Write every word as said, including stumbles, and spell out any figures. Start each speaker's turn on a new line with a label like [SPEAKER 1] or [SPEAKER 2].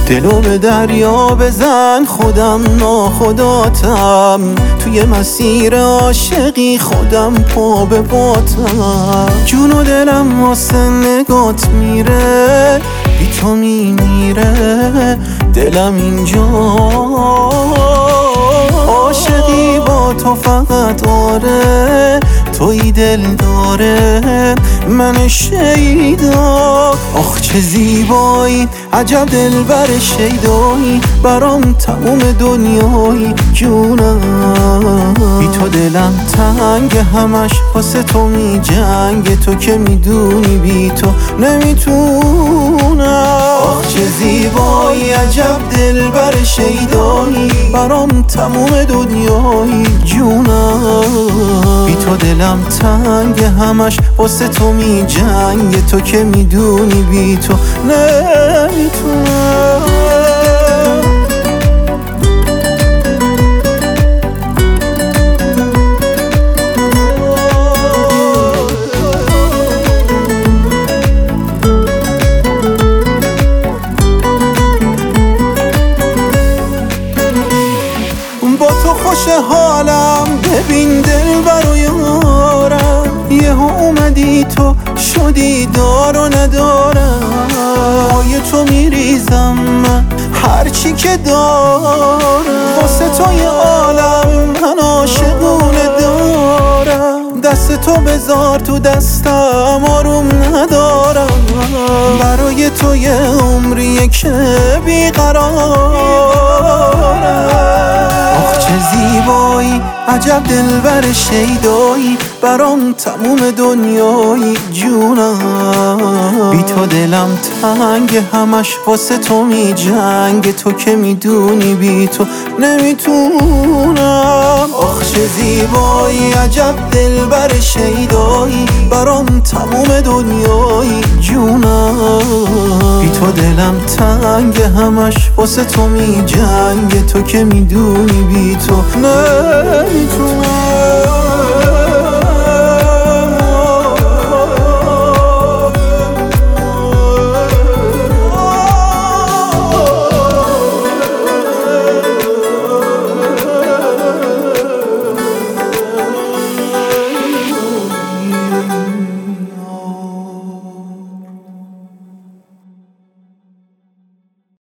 [SPEAKER 1] دلو به دریا بزن، خودم ناخداتم، توی مسیر عاشقی خودم پا به باتم. جون و دلم واسه نگات میره، بی تو میمیره دلم اینجا. عاشقی با تو فقط آره، توی دل داره من شیدا. آخ چه زیبایی، عجب دلبر شیدایی، برام تموم دنیایی جونم. بی تو دلم تنگ، همش واسه تو می جنگ، تو که میدونی بی تو نمیتونم. آخ چه زیبایی، عجب دلبر شیدایی، برام تموم دنیایی جونم. بی تو دلم تنگ، همش واسه تو می جنگ، تو که میدونی بی تو نمیتونم. با تو خوش حالم، ببین دلبر و یارم، یهو اومدی تو شدی دار و ندارم. پای تو میریزم من هرچی که دارم، واسه تو یه عالم من عاشقونه دارم. دست تو بذار تو دستم، آروم ندارم، برای تو یه عمریه که بیقرارم. چه زیبایی، عجب دلبر شیدایی، برام تموم دنیایی جونم. بی تو دلم تنگ، همش واسه تو می جنگ، تو که میدونی بی تو نمیتونم. آخ چه زیبایی، عجب دلبر شیدایی، برام تموم دنیایی جونم. بی تو دلم تنگ، همش واسه تو می جنگ، تو که میدونی بی تو نمیتونم.